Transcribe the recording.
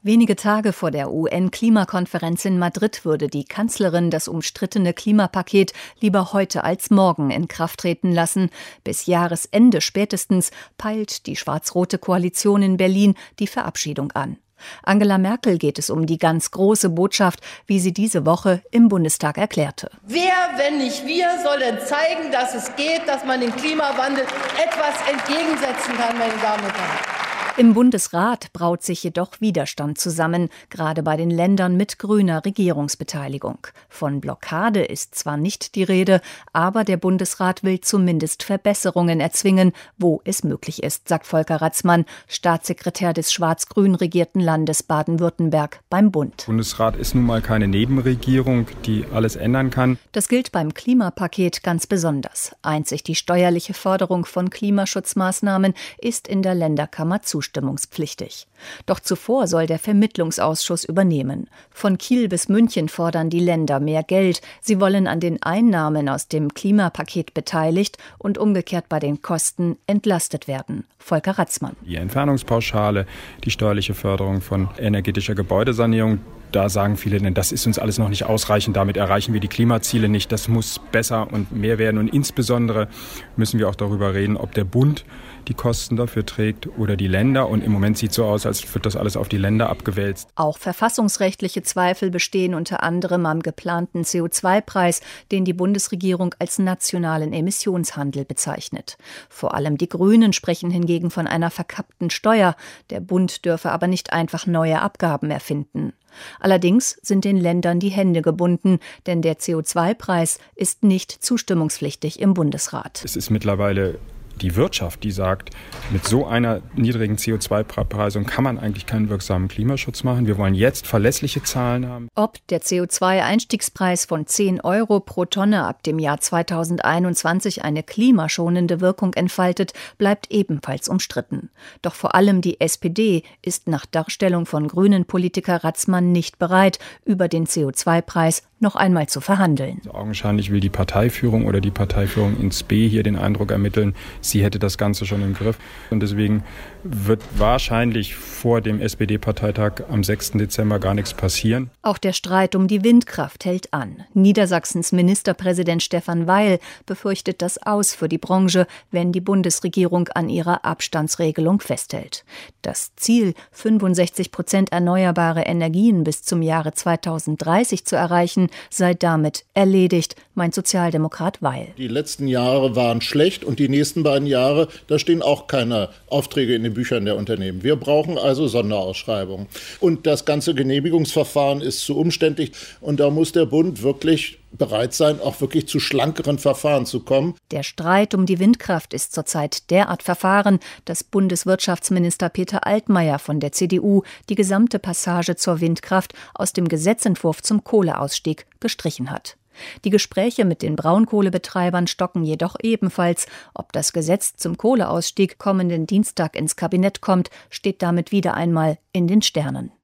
Wenige Tage vor der UN-Klimakonferenz in Madrid würde die Kanzlerin das umstrittene Klimapaket lieber heute als morgen in Kraft treten lassen. Bis Jahresende spätestens peilt die schwarz-rote Koalition in Berlin die Verabschiedung an. Angela Merkel geht es um die ganz große Botschaft, wie sie diese Woche im Bundestag erklärte. Wer, wenn nicht wir, soll denn zeigen, dass es geht, dass man dem Klimawandel etwas entgegensetzen kann, meine Damen und Herren? Im Bundesrat braut sich jedoch Widerstand zusammen, gerade bei den Ländern mit grüner Regierungsbeteiligung. Von Blockade ist zwar nicht die Rede, aber der Bundesrat will zumindest Verbesserungen erzwingen, wo es möglich ist, sagt Volker Ratzmann, Staatssekretär des schwarz-grün regierten Landes Baden-Württemberg beim Bund. Der Bundesrat ist nun mal keine Nebenregierung, die alles ändern kann. Das gilt beim Klimapaket ganz besonders. Einzig die steuerliche Förderung von Klimaschutzmaßnahmen ist in der Länderkammer zustimmungspflichtig. Doch zuvor soll der Vermittlungsausschuss übernehmen. Von Kiel bis München fordern die Länder mehr Geld. Sie wollen an den Einnahmen aus dem Klimapaket beteiligt und umgekehrt bei den Kosten entlastet werden. Volker Ratzmann. Die Entfernungspauschale, die steuerliche Förderung von energetischer Gebäudesanierung, da sagen viele, denn das ist uns alles noch nicht ausreichend, damit erreichen wir die Klimaziele nicht. Das muss besser und mehr werden. Und insbesondere müssen wir auch darüber reden, ob der Bund die Kosten dafür trägt oder die Länder. Und im Moment sieht es so aus, als wird das alles auf die Länder abgewälzt. Auch verfassungsrechtliche Zweifel bestehen unter anderem am geplanten CO2-Preis, den die Bundesregierung als nationalen Emissionshandel bezeichnet. Vor allem die Grünen sprechen hingegen von einer verkappten Steuer. Der Bund dürfe aber nicht einfach neue Abgaben erfinden. Allerdings sind den Ländern die Hände gebunden, denn der CO2-Preis ist nicht zustimmungspflichtig im Bundesrat. Es ist mittlerweile die Wirtschaft, die sagt, mit so einer niedrigen CO2-Preisung kann man eigentlich keinen wirksamen Klimaschutz machen. Wir wollen jetzt verlässliche Zahlen haben. Ob der CO2-Einstiegspreis von 10 € pro Tonne ab dem Jahr 2021 eine klimaschonende Wirkung entfaltet, bleibt ebenfalls umstritten. Doch vor allem die SPD ist nach Darstellung von Grünen-Politiker Ratzmann nicht bereit, über den CO2-Preis noch einmal zu verhandeln. Also augenscheinlich will die Parteiführung oder die Parteiführung ins B hier den Eindruck ermitteln, sie hätte das Ganze schon im Griff. Und deswegen wird wahrscheinlich vor dem SPD-Parteitag am 6. Dezember gar nichts passieren. Auch der Streit um die Windkraft hält an. Niedersachsens Ministerpräsident Stefan Weil befürchtet das Aus für die Branche, wenn die Bundesregierung an ihrer Abstandsregelung festhält. Das Ziel, 65% erneuerbare Energien bis zum Jahre 2030 zu erreichen, sei damit erledigt, meint Sozialdemokrat Weil. Die letzten Jahre waren schlecht und die nächsten beiden Jahre, da stehen auch keine Aufträge in den Büchern der Unternehmen. Wir brauchen also Sonderausschreibungen. Und das ganze Genehmigungsverfahren ist zu umständlich und da muss der Bund wirklich bereit sein, auch wirklich zu schlankeren Verfahren zu kommen. Der Streit um die Windkraft ist zurzeit derart verfahren, dass Bundeswirtschaftsminister Peter Altmaier von der CDU die gesamte Passage zur Windkraft aus dem Gesetzentwurf zum Kohleausstieg gestrichen hat. Die Gespräche mit den Braunkohlebetreibern stocken jedoch ebenfalls. Ob das Gesetz zum Kohleausstieg kommenden Dienstag ins Kabinett kommt, steht damit wieder einmal in den Sternen.